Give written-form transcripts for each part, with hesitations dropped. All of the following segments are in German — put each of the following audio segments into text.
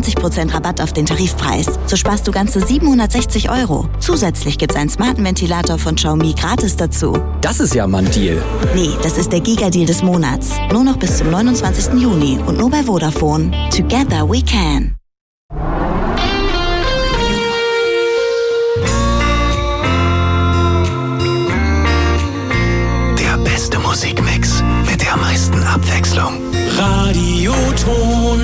20% Rabatt auf den Tarifpreis. So sparst du ganze 760 €. Zusätzlich gibt's einen smarten Ventilator von Xiaomi gratis dazu. Das ist ja mal ein Deal. Nee, das ist der Giga-Deal des Monats. Nur noch bis zum 29. Juni und nur bei Vodafone. Together we can. Der beste Musikmix mit der meisten Abwechslung. Radioton.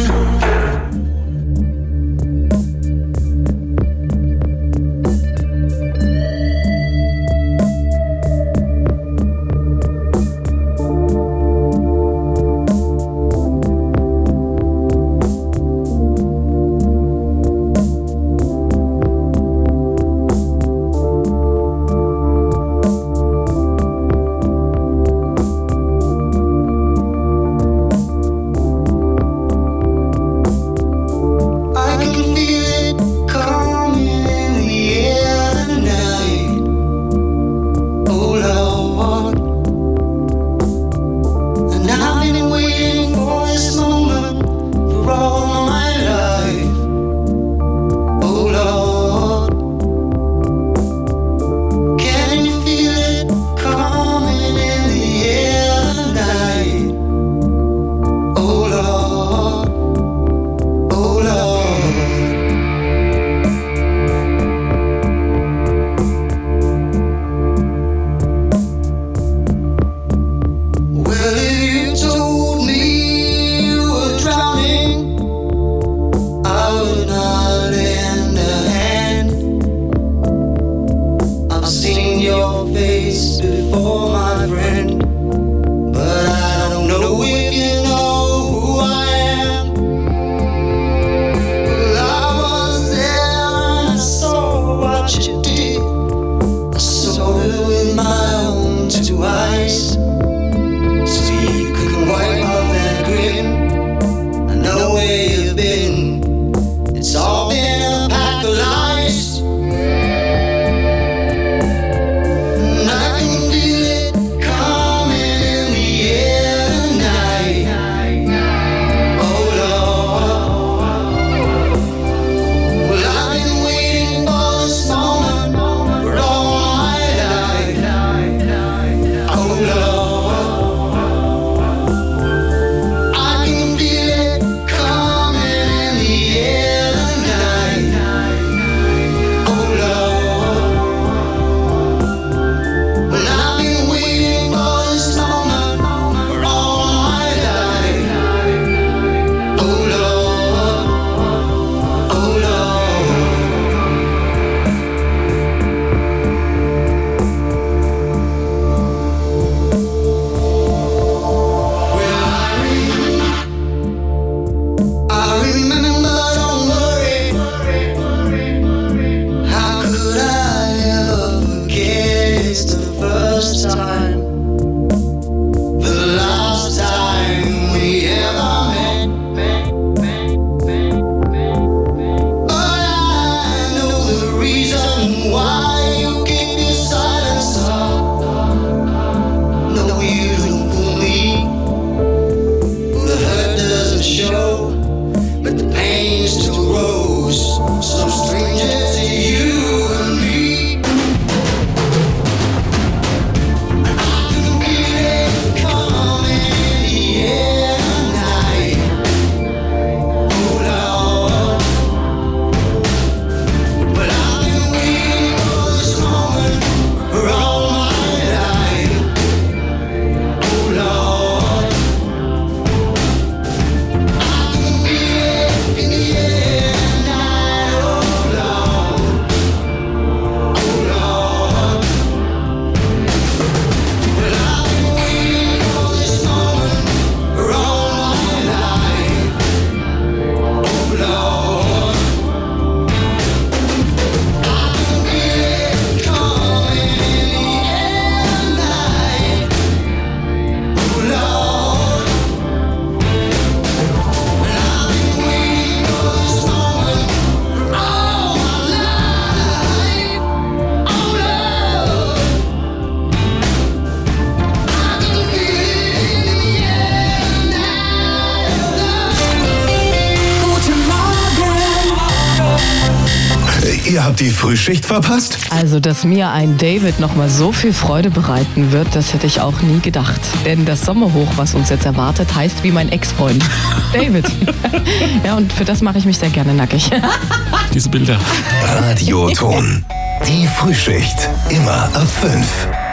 Ihr habt die Frühschicht verpasst? Also, dass mir ein David nochmal so viel Freude bereiten wird, das hätte ich auch nie gedacht. Denn das Sommerhoch, was uns jetzt erwartet, heißt wie mein Ex-Freund, David. Ja, und für das mache ich mich sehr gerne nackig. Diese Bilder. Radioton. Die Frühschicht. Immer ab 5.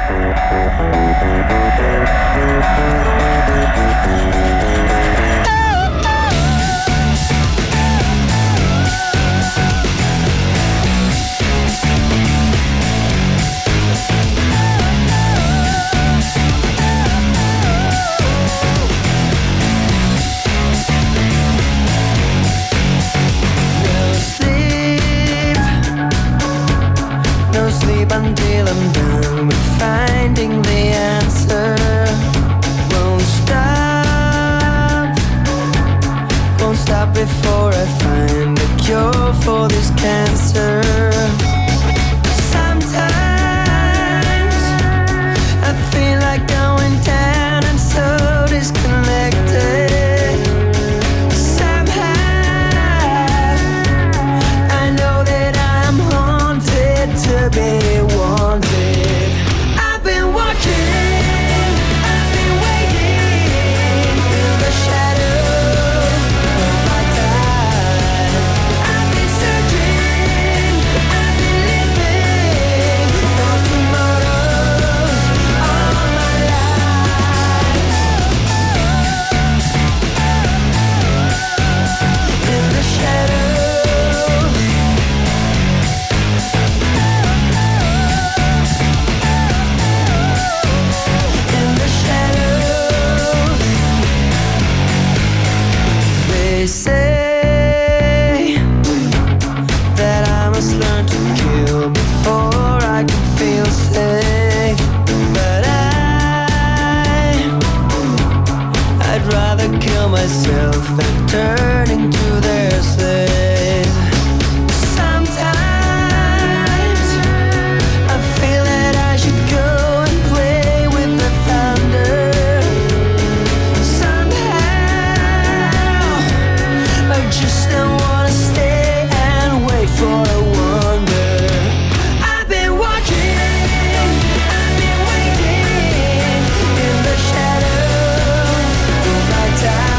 Until I'm done with finding the answer. Won't stop before I find a cure for this cancer. Sometimes I feel like going down and so disconnected. Somehow I know that I'm haunted to be. Myself and turning to their slave. Sometimes I feel that I should go and play with the thunder. Somehow I just don't wanna stay and wait for a wonder. I've been watching, I've been waiting in the shadows of my time.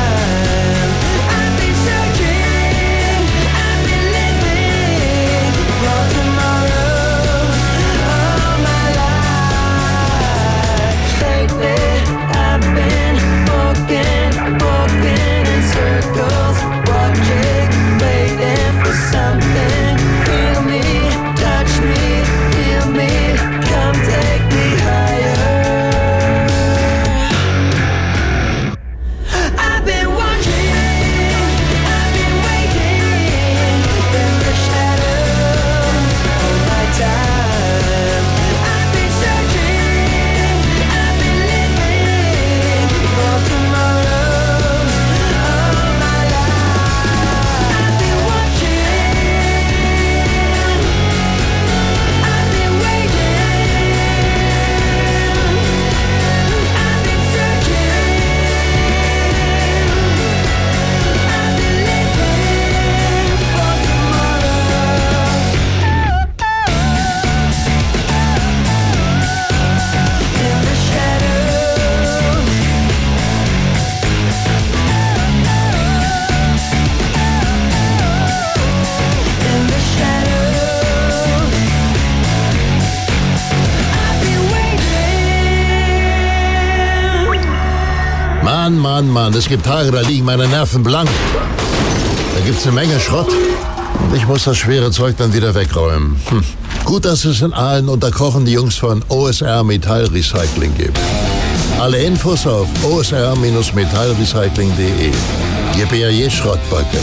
Mann, es gibt Tage, da liegen meine Nerven blank. Da gibt's eine Menge Schrott und ich muss das schwere Zeug dann wieder wegräumen. Gut, dass es in Aalen unter Kochen die Jungs von OSR Metallrecycling gibt. Alle Infos auf osr-metallrecycling.de. Gib ja je Schrottbacke.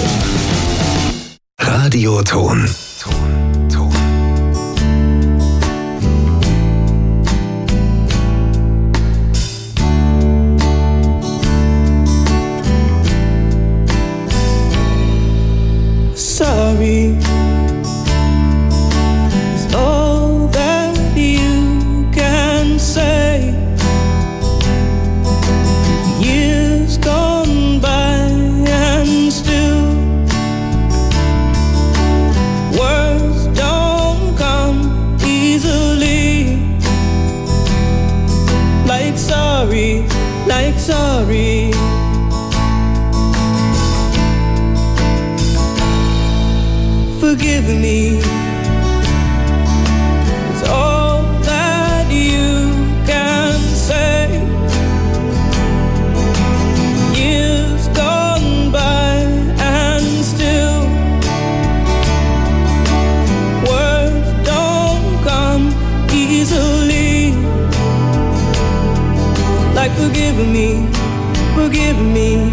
Radioton. Sorry is all that you can say. Years gone by and still words don't forgive me. It's all that you can say. Years gone by and still words don't come easily. Like forgive me, forgive me.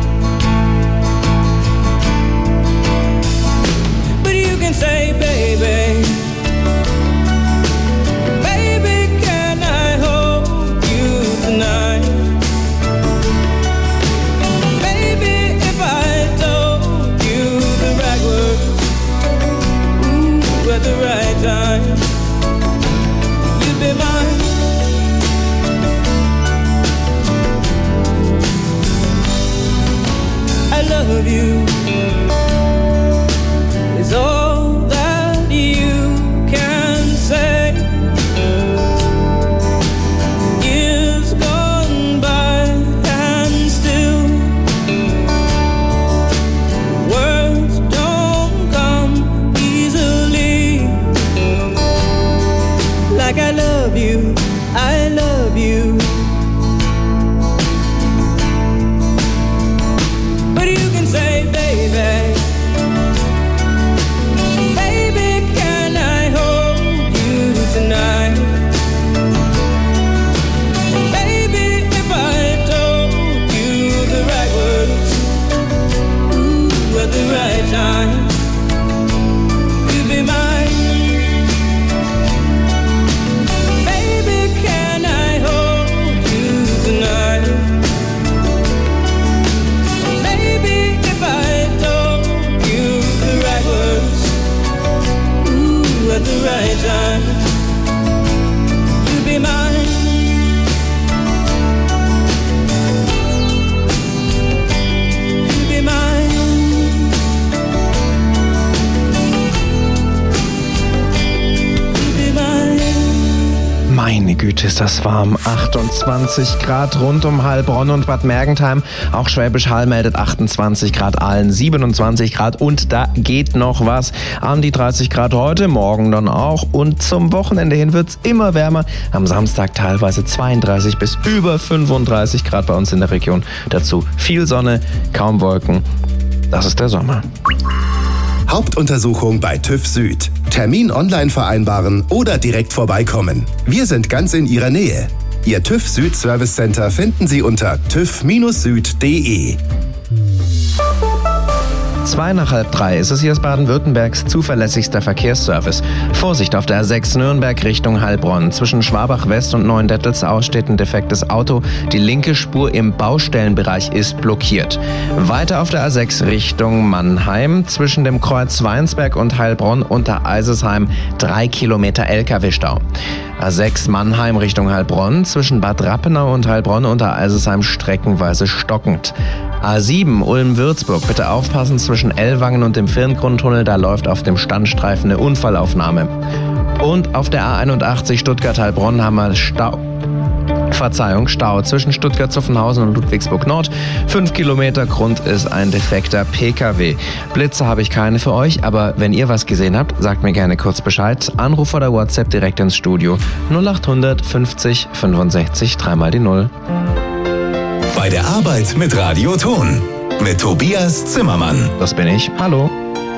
But you can say, baby, baby, can I hold you tonight? Baby, if I told you the right words, ooh, at the right time, you'd be mine. I love you is all that you can say. Years gone by and still words don't come easily. Like I love you, I love you. But you can say, baby, baby, can I hold you tonight? Baby, if I told you the right words, ooh, at the right time, you'd be mine. Baby, can I hold you tonight? At the right time, you'll be mine. You'll be mine. You'll be mine. Meine Güte, ist das warm. 28 Grad rund um Heilbronn und Bad Mergentheim. Auch Schwäbisch Hall meldet 28 Grad, Aalen 27 Grad und da geht noch was. An die 30 Grad heute, morgen dann auch und zum Wochenende hin wird's immer wärmer. Am Samstag teilweise 32 bis über 35 Grad bei uns in der Region. Dazu viel Sonne, kaum Wolken. Das ist der Sommer. Hauptuntersuchung bei TÜV Süd. Termin online vereinbaren oder direkt vorbeikommen. Wir sind ganz in Ihrer Nähe. Ihr TÜV Süd Service Center finden Sie unter tüv-süd.de. 2 nach halb 3 ist es hier aus Baden-Württembergs zuverlässigster Verkehrsservice. Vorsicht auf der A6 Nürnberg Richtung Heilbronn. Zwischen Schwabach West und Neuendettelsau steht ein defektes Auto. Die linke Spur im Baustellenbereich ist blockiert. Weiter auf der A6 Richtung Mannheim. Zwischen dem Kreuz Weinsberg und Heilbronn unter Eisesheim 3 Kilometer LKW-Stau. A6 Mannheim Richtung Heilbronn. Zwischen Bad Rappenau und Heilbronn unter Eisesheim streckenweise stockend. A7 Ulm-Würzburg, bitte aufpassen zwischen Ellwangen und dem Firngrundtunnel, da läuft auf dem Standstreifen eine Unfallaufnahme. Und auf der A81 Stuttgart-Heilbronn haben wir Stau zwischen Stuttgart-Zuffenhausen und Ludwigsburg-Nord. 5 Kilometer, Grund ist ein defekter PKW. Blitze habe ich keine für euch, aber wenn ihr was gesehen habt, sagt mir gerne kurz Bescheid. Anruf oder WhatsApp direkt ins Studio 0800 50 65 3 die 0. Bei der Arbeit mit Radio Ton. Mit Tobias Zimmermann. Das bin ich. Hallo.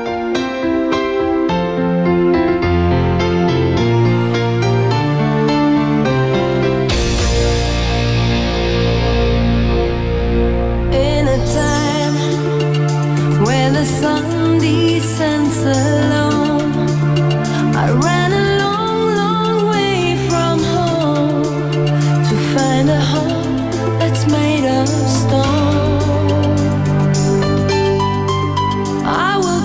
In a time when the sun descends alone, I ran a long, long way from home to find a home that's made of stone. I will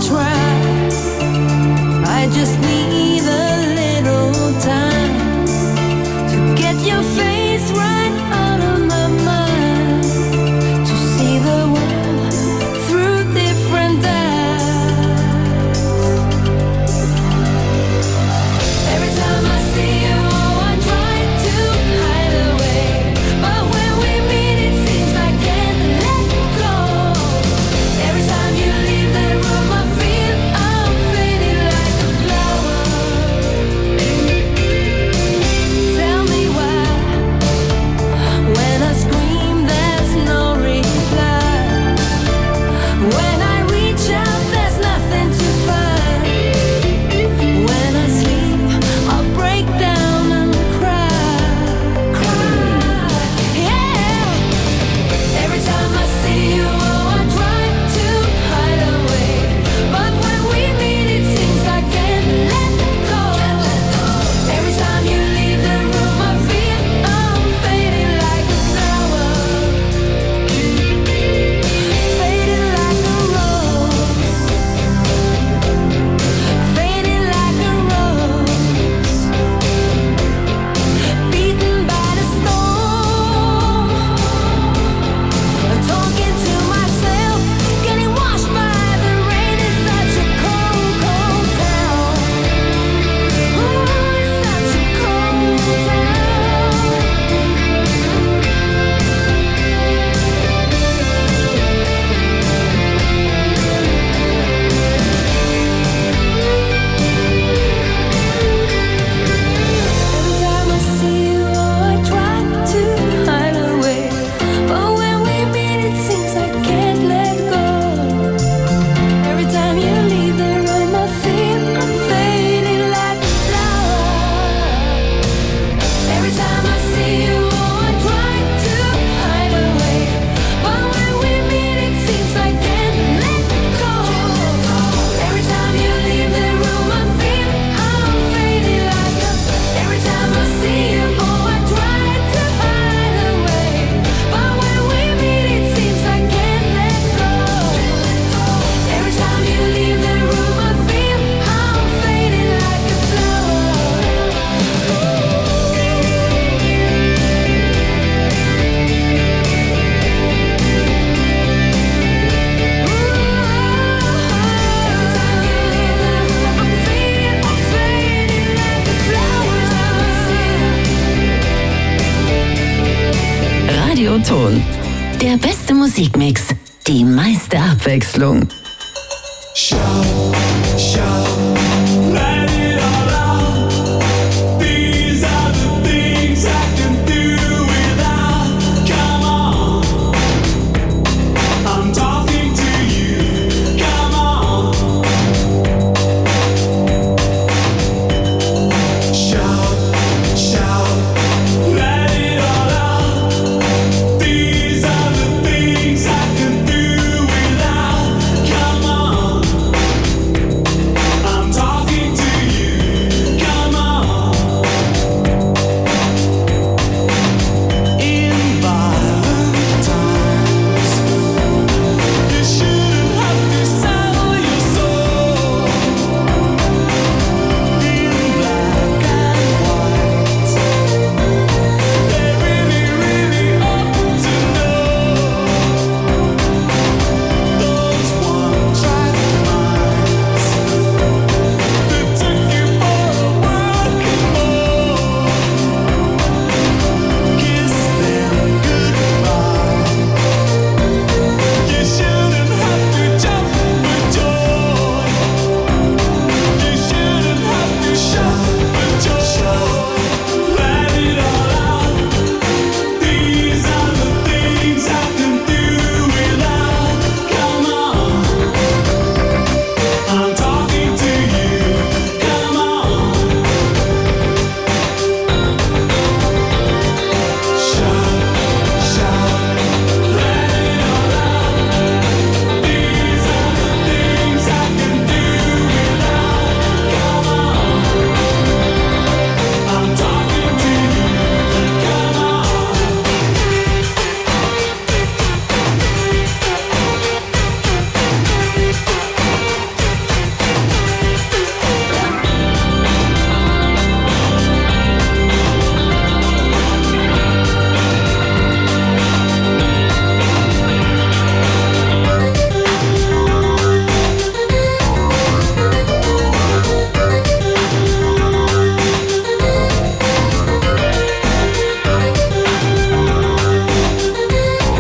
Ton. Der beste Musikmix, die meiste Abwechslung. Schau